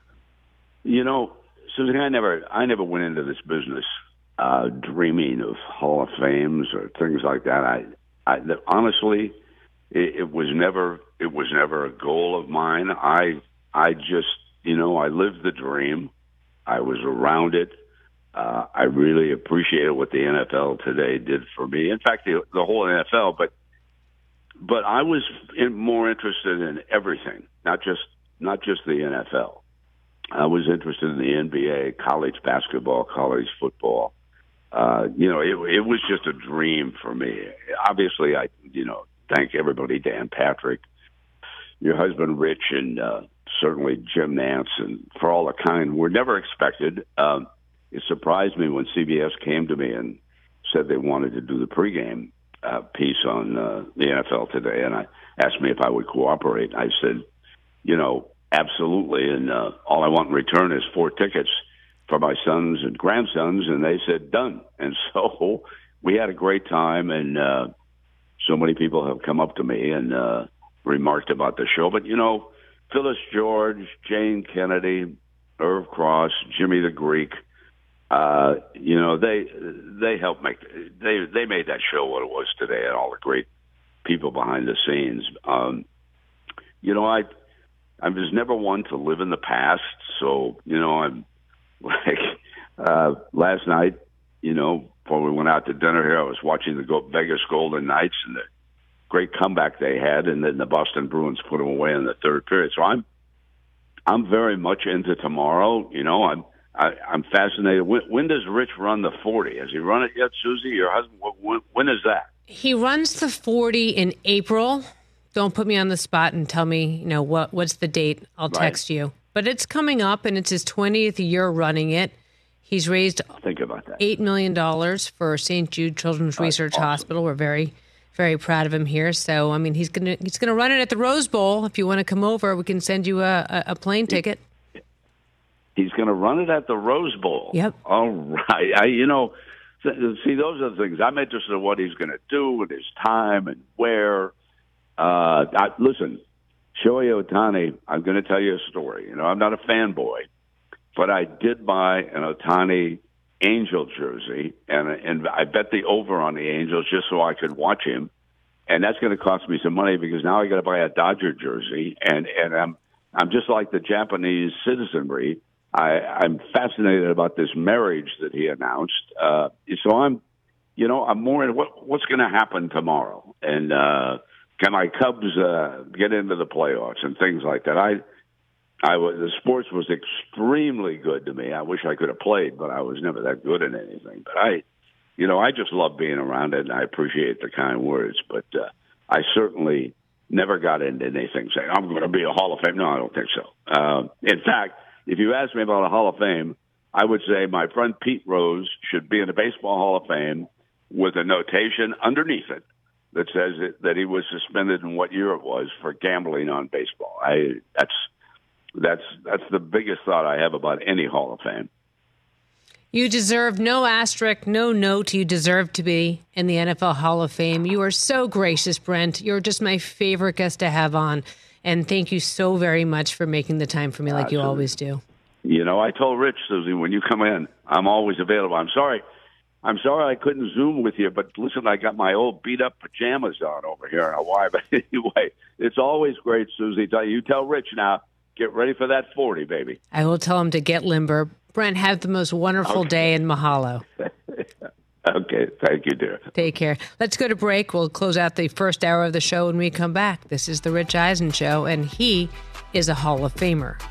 You know, Susan, I never, I never went into this business uh, dreaming of Hall of Fames or things like that. I, I honestly, it, it was never, it was never a goal of mine. I, I just, you know, I lived the dream. I was around it. Uh, I really appreciated what the N F L today did for me. In fact, the, the whole N F L. But, but I was in, more interested in everything, not just, not just the N F L. I was interested in the N B A, college basketball, college football. Uh, you know, it, it was just a dream for me. Obviously, I, you know, thank everybody, Dan Patrick, your husband, Rich, and uh, certainly Jim Nantz, and for all the kind were never expected. Um, it surprised me when C B S came to me and said they wanted to do the pregame uh, piece on uh, the N F L today, and I asked me if I would cooperate. I said, you know, absolutely, and uh, all I want in return is four tickets for my sons and grandsons, and they said done. And so we had a great time, and uh, so many people have come up to me and uh, remarked about the show. But, you know, Phyllis George, Jane Kennedy, Irv Cross, Jimmy the Greek, uh, you know, they they helped make they they made that show what it was today, and all the great people behind the scenes. Um, you know, I. I was never one to live in the past, so, you know, I'm like, uh, last night, you know, before we went out to dinner here, I was watching the Vegas Golden Knights and the great comeback they had, and then the Boston Bruins put them away in the third period. So I'm, I'm very much into tomorrow. You know, I'm, I, I'm fascinated. When, when does Rich run the forty? Has he run it yet, Susie? Your husband? When, when is that? He runs the forty in April. Don't put me on the spot and tell me, you know, what what's the date. I'll text right. you. But it's coming up, and it's his twentieth year running it. He's raised Think about that. eight million dollars for Saint Jude Children's That's Research awesome. Hospital. We're very, very proud of him here. So, I mean, he's going to he's gonna run it at the Rose Bowl. If you want to come over, we can send you a, a, a plane ticket. He's going to run it at the Rose Bowl. Yep. All right. I, you know, see, those are the things. I'm interested in what he's going to do with his time and where. Uh, I, listen, Shohei Ohtani, I'm going to tell you a story. You know, I'm not a fanboy, but I did buy an Ohtani Angel jersey, and and I bet the over on the Angels just so I could watch him. And that's going to cost me some money because now I got to buy a Dodger jersey, and and I'm I'm just like the Japanese citizenry. I, I'm fascinated about this marriage that he announced. Uh, so I'm, you know, I'm more in what what's going to happen tomorrow, and. Uh, Can my Cubs uh, get into the playoffs and things like that? I, I was the sports was extremely good to me. I wish I could have played, but I was never that good at anything. But I, you know, I just love being around it, and I appreciate the kind words. But uh, I certainly never got into anything saying I'm going to be a Hall of Fame. No, I don't think so. Uh, in fact, if you asked me about a Hall of Fame, I would say my friend Pete Rose should be in the Baseball Hall of Fame with a notation underneath it that says it, that he was suspended in what year it was for gambling on baseball. I that's that's that's the biggest thought I have about any Hall of Fame. You deserve no asterisk, no note. You deserve to be in the N F L Hall of Fame. You are so gracious, Brent. You're just my favorite guest to have on. And thank you so very much for making the time for me like Absolutely. You always do. You know, I told Rich, Susie, when you come in, I'm always available. I'm sorry. I'm sorry I couldn't Zoom with you, but listen, I got my old beat-up pajamas on over here in Hawaii. But anyway, it's always great, Susie. You tell Rich now, get ready for that forty, baby. I will tell him to get limber. Brent, have the most wonderful okay. day in mahalo. Okay, thank you, dear. Take care. Let's go to break. We'll close out the first hour of the show when we come back. This is The Rich Eisen Show, and he is a Hall of Famer.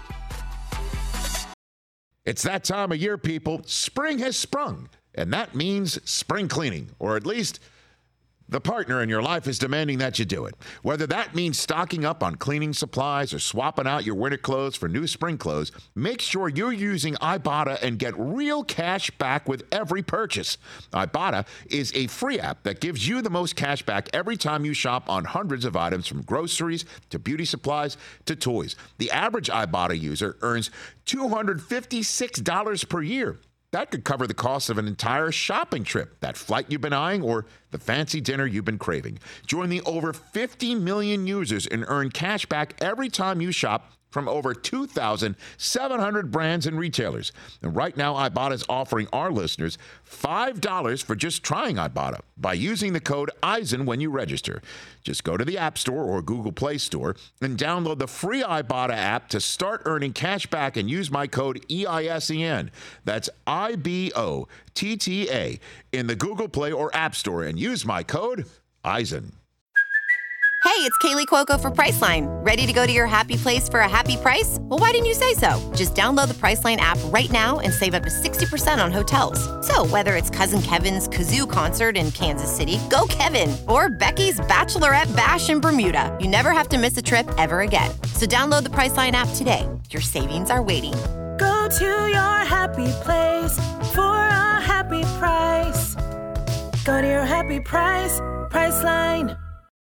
It's that time of year, people. Spring has sprung, and that means spring cleaning, or at least the partner in your life is demanding that you do it. Whether that means stocking up on cleaning supplies or swapping out your winter clothes for new spring clothes, make sure you're using Ibotta and get real cash back with every purchase. Ibotta is a free app that gives you the most cash back every time you shop on hundreds of items, from groceries to beauty supplies to toys. The average Ibotta user earns two hundred fifty-six dollars per year. That could cover the cost of an entire shopping trip, that flight you've been eyeing, or the fancy dinner you've been craving. Join the over fifty million users and earn cash back every time you shop from over two thousand seven hundred brands and retailers. And right now, Ibotta is offering our listeners five dollars for just trying Ibotta by using the code Eisen when you register. Just go to the App Store or Google Play Store and download the free Ibotta app to start earning cash back and use my code E I S E N. That's I B O T T A in the Google Play or App Store and use my code Eisen. Hey, it's Kaylee Cuoco for Priceline. Ready to go to your happy place for a happy price? Well, why didn't you say so? Just download the Priceline app right now and save up to sixty percent on hotels. So whether it's Cousin Kevin's Kazoo Concert in Kansas City, go Kevin, or Becky's Bachelorette Bash in Bermuda, you never have to miss a trip ever again. So download the Priceline app today. Your savings are waiting. Go to your happy place for a happy price. Go to your happy price, Priceline.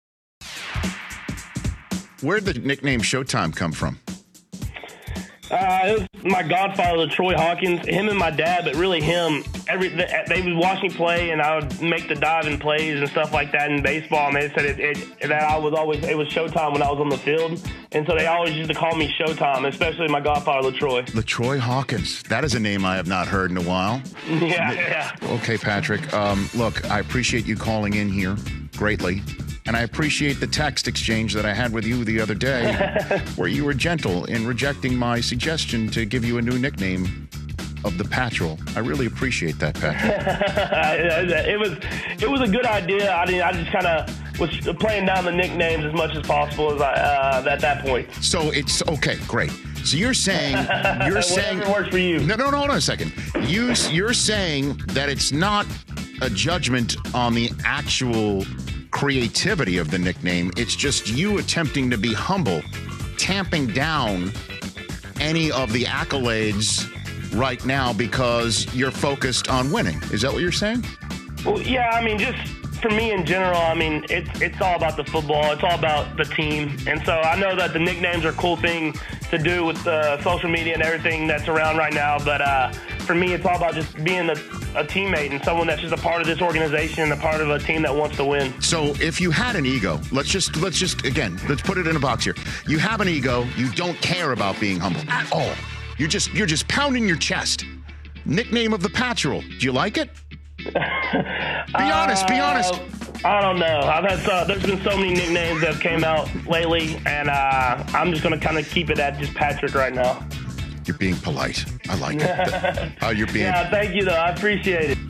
Where'd the nickname Showtime come from? Uh, it was my godfather, Troy Hawkins, him and my dad, but really him. Every they would watch me play, and I would make the diving plays and stuff like that in baseball. And they said it, it, that I was always it was Showtime when I was on the field, and so they always used to call me Showtime, especially my godfather, LaTroy. LaTroy Hawkins. That is a name I have not heard in a while. Yeah, yeah. Okay, Patrick. Um, look, I appreciate you calling in here greatly. And I appreciate the text exchange that I had with you the other day where you were gentle in rejecting my suggestion to give you a new nickname of the Patrol. I really appreciate that, Patrick. it was it was a good idea. I didn't, I just kind of was playing down the nicknames as much as possible as I, uh, at that point. So it's okay, great. So you're saying you're saying it works for you. No, no, no, hold on a second. You you're saying that it's not a judgment on the actual creativity of the nickname. It's just you attempting to be humble, tamping down any of the accolades right now because you're focused on winning. Is that what you're saying? Well, yeah, I mean, just for me in general, I mean, it's it's all about the football. It's all about the team. And so I know that the nicknames are a cool thing to do with uh, social media and everything that's around right now. But uh, for me, it's all about just being a, a teammate and someone that's just a part of this organization and a part of a team that wants to win. So if you had an ego, let's just, let's just, again, let's put it in a box here. You have an ego. You don't care about being humble at all. You're just, you're just pounding your chest. Nickname of the Patrol. Do you like it? Be honest, be honest. Uh, I don't know. I've had so, there's been so many nicknames that have came out lately, and uh, I'm just going to kind of keep it at just Patrick right now. You're being polite. I like it. Oh, you're being. Yeah, thank you, though. I appreciate it.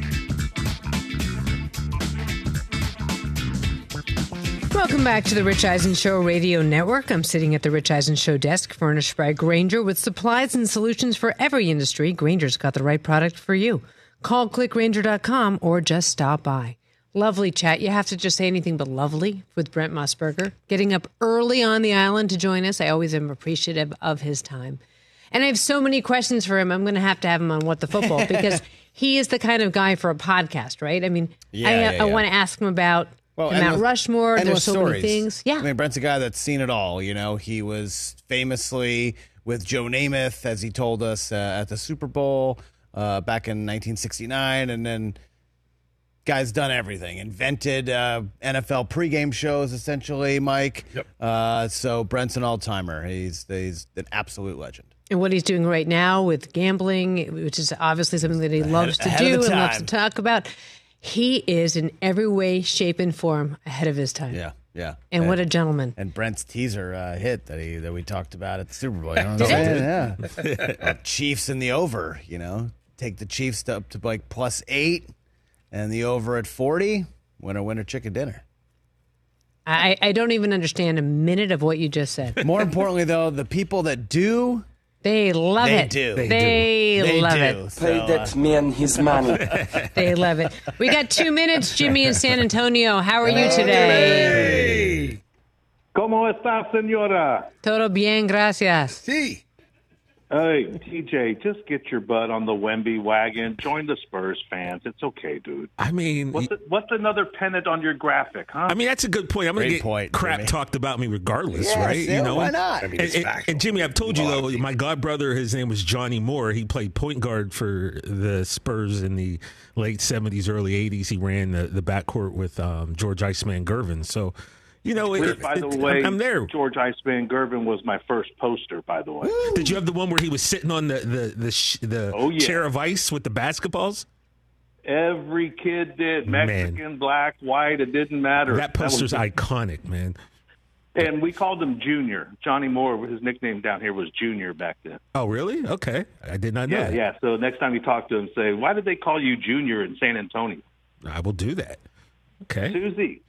Welcome back to the Rich Eisen Show Radio Network. I'm sitting at the Rich Eisen Show desk, furnished by Grainger, with supplies and solutions for every industry. Grainger's got the right product for you. Call click grainger dot com or just stop by. Lovely chat. You have to just say anything but lovely with Brent Musburger. Getting up early on the island to join us. I always am appreciative of his time. And I have so many questions for him. I'm going to have to have him on What the Football because he is the kind of guy for a podcast, right? I mean, yeah, I, yeah, I yeah. want to ask him about well, Mount with, Rushmore. There's so stories. many things. Yeah. I mean, Brent's a guy that's seen it all. You know, he was famously with Joe Namath, as he told us, uh, at the Super Bowl. uh, back in nineteen sixty-nine, and then guy's done everything. Invented uh, N F L pregame shows, essentially, Mike. Yep. Uh, so Brent's an all-timer. He's, he's an absolute legend. And what he's doing right now with gambling, which is obviously something that he loves to ahead of do the and loves to time. talk about, he is in every way, shape, and form ahead of his time. Yeah, yeah. And what a gentleman. And Brent's teaser uh, hit that he that we talked about at the Super Bowl. You know what I'm Did saying? Yeah. Uh, Chiefs in the over, you know. Take the Chiefs to, up to like plus eight and the over at forty. Winner, winner, chicken dinner. I, I don't even understand a minute of what you just said. More importantly, though, the people that do, They love they it. do. They, They love do. it. So, Pay that uh, man his money. They love it. We got two minutes, Jimmy in San Antonio. How are you today? ¿Cómo está, señora? Todo bien, gracias. Sí. Hey, T J, just get your butt on the Wemby wagon. Join the Spurs fans. It's okay, dude. I mean, what's, the, what's another pennant on your graphic, huh? I mean, that's a good point. I'm going to get point, crap Jimmy. talked about me regardless, Yes, right? yeah, why not? I mean, and, it's and- factual. and Jimmy, I've told you, though, my godbrother, his name was Johnny Moore. He played point guard for the Spurs in the late seventies, early eighties. He ran the, the backcourt with um, George Iceman Gervin. So, you know, Which, it, by the it- way, I'm there. George Iceman Gervin was my first poster, by the way. Did you have the one where he was sitting on the the the, sh- the Oh, yeah. chair of ice with the basketballs? Every kid did. Man. Mexican, black, white, it didn't matter. That poster's was, iconic, man. And we called him Junior. Johnny Moore, his nickname down here was Junior back then. Oh, really? Okay. I did not know Yeah, that. yeah. So next time you talk to him, say, why did they call you Junior in San Antonio? I will do that. Okay. Susie,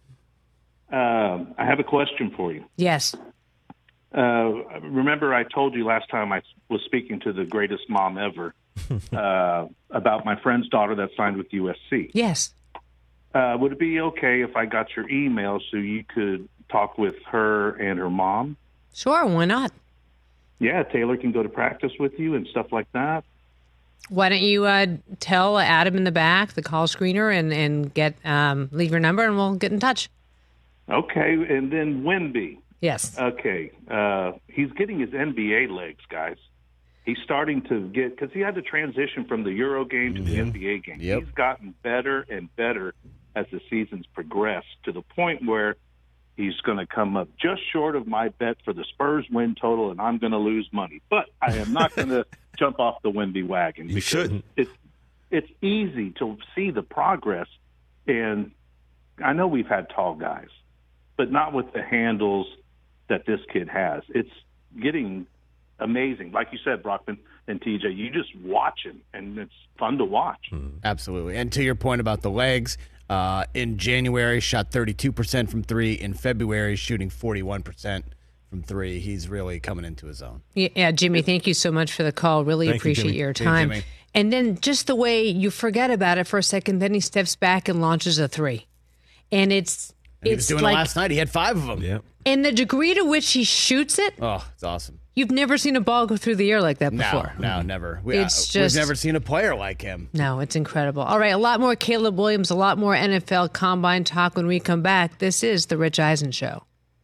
um, I have a question for you. Yes. Uh, remember, I told you last time I was speaking to the greatest mom ever uh, about my friend's daughter that signed with U S C. Yes. Uh, would it be okay if I got your email so you could talk with her and her mom? Sure, why not? Yeah, Taylor can go to practice with you and stuff like that. Why don't you uh, tell Adam in the back, the call screener, and, and get um, leave your number, and we'll get in touch. Okay, and then Wemby. Yes. Okay, uh, he's getting his N B A legs, guys. He's starting to get, because he had to transition from the Euro game to the N B A game. Yep. He's gotten better and better as the season's progressed to the point where he's going to come up just short of my bet for the Spurs win total, and I'm going to lose money. But I am not going to jump off the Wemby wagon. You shouldn't. It's, it's easy to see the progress, and I know we've had tall guys, but not with the handles that this kid has. It's getting amazing. Like you said, Brockman and T J, you just watch him, and it's fun to watch. Absolutely. And to your point about the legs, uh, in January, shot thirty-two percent from three. In February, shooting forty-one percent from three. He's really coming into his own. Yeah, yeah, Jimmy, thank you so much for the call. Really Thank you, appreciate Jimmy. your See you, time. Jimmy. And then just the way you forget about it for a second, then he steps back and launches a three. And it's And he it's was doing like, it last night. He had five of them. Yeah. and the degree to which he shoots it, Oh, it's awesome. you've never seen a ball go through the air like that No, before. no, never. We, It's uh, just- we've never seen a player like him. No, it's incredible. All right, a lot more Caleb Williams, a lot more N F L Combine talk when we come back. This is The Rich Eisen Show.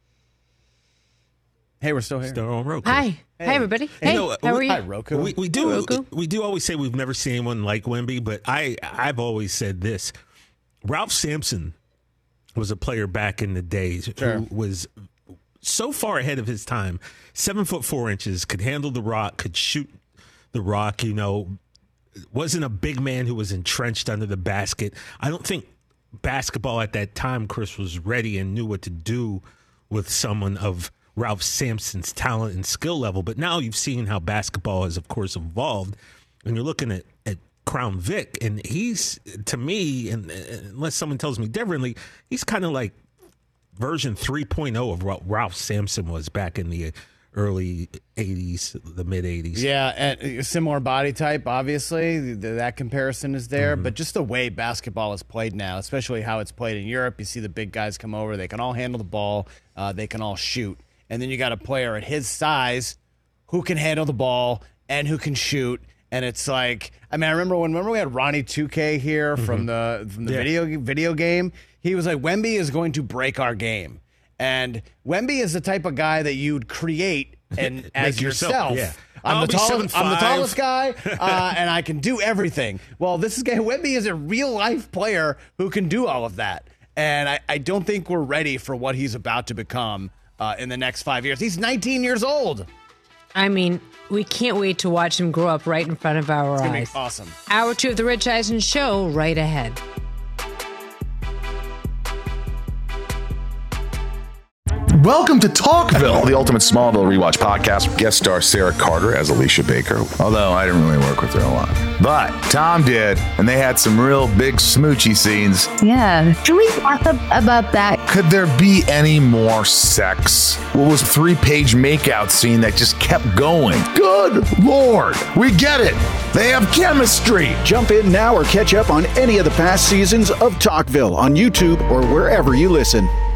Hey, we're still here. Still on Roku. Hi. Hi, everybody. Hey, You know, how are we- you? Hi, Roku. We, we do Roku. we do always say we've never seen anyone like Wemby, but I I've always said this: Ralph Sampson was a player back in the days Sure. who was so far ahead of his time. Seven foot four inches, could handle the rock, could shoot the rock. You know, wasn't a big man who was entrenched under the basket. I don't think basketball at that time, Chris, was ready and knew what to do with someone of Ralph Sampson's talent and skill level. But now you've seen how basketball has, of course, evolved, and you're looking at, at Crown Vic, and he's, to me, and, and unless someone tells me differently, he's kind of like version three point oh of what Ralph Sampson was back in the early eighties, the mid eighties. Yeah, and a similar body type, obviously. Th- That comparison is there. But just the way basketball is played now, especially how it's played in Europe, you see the big guys come over. They can all handle the ball. Uh, they can all shoot. And then you got a player at his size who can handle the ball and who can shoot. And it's like, I mean, I remember when remember we had Ronnie two K here from the from the Yeah. video video game. He was like, Wemby is going to break our game. And Wemby is the type of guy that you'd create and as Make yourself, yourself. yeah. I'm I'll the be tallest. I'm the seven tallest guy, five. uh, and I can do everything. Well, this is Wemby is a real life player who can do all of that, and I, I don't think we're ready for what he's about to become uh, in the next five years. He's nineteen years old. I mean, we can't wait to watch him grow up right in front of our It's gonna eyes. be awesome. Hour two of the Rich Eisen Show right ahead. Welcome to Talkville, the ultimate Smallville rewatch podcast. Guest star Sarah Carter as Alicia Baker. Although I didn't really work with her a lot. But Tom did, and they had some real big smoochy scenes. Yeah. Can we talk about that? Could there be any more sex? What was a three-page makeout scene that just kept going? Good Lord. We get it. They have chemistry. Jump in now or catch up on any of the past seasons of Talkville on YouTube or wherever you listen.